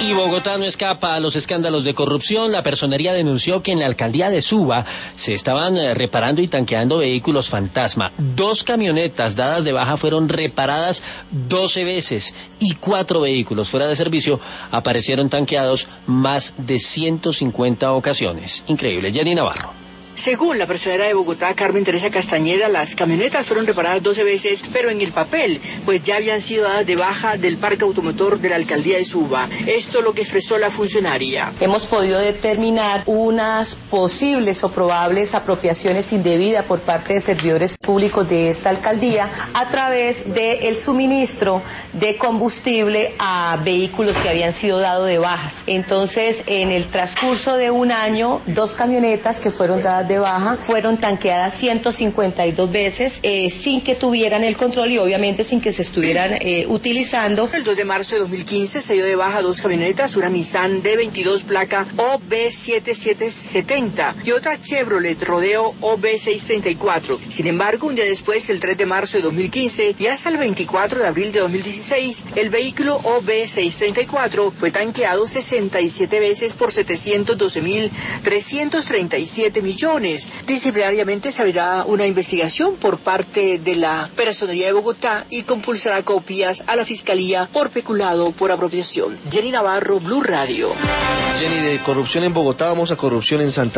Y Bogotá no escapa a los escándalos de corrupción. La Personería denunció que en la alcaldía de Suba se estaban reparando y tanqueando vehículos fantasma. 2 camionetas dadas de baja fueron reparadas 12 veces y 4 vehículos fuera de servicio aparecieron tanqueados más de 150 ocasiones. Increíble. Jenny Navarro. Según la personera de Bogotá, Carmen Teresa Castañeda, las camionetas fueron reparadas 12 veces, pero en el papel, pues ya habían sido dadas de baja del parque automotor de la alcaldía de Suba. Esto lo que expresó la funcionaria. Hemos podido determinar unas posibles o probables apropiaciones indebidas por parte de servidores públicos de esta alcaldía a través del suministro de combustible a vehículos que habían sido dados de bajas. Entonces, en el transcurso de un año, 2 camionetas que fueron dadas de baja fueron tanqueadas 152 veces sin que tuvieran el control y obviamente sin que se estuvieran utilizando. El 2 de marzo de 2015 se dio de baja 2 camionetas, una Nissan D22 placa OB7770 y otra Chevrolet Rodeo OB634. Sin embargo, un día después, el 3 de marzo de 2015 y hasta el 24 de abril de 2016, el vehículo OB634 fue tanqueado 67 veces por 712.337 millones. Disciplinariamente se abrirá una investigación por parte de la Personería de Bogotá y compulsará copias a la Fiscalía por peculado por apropiación. Jenny Navarro, Blue Radio. Jenny, de corrupción en Bogotá vamos a corrupción en Santa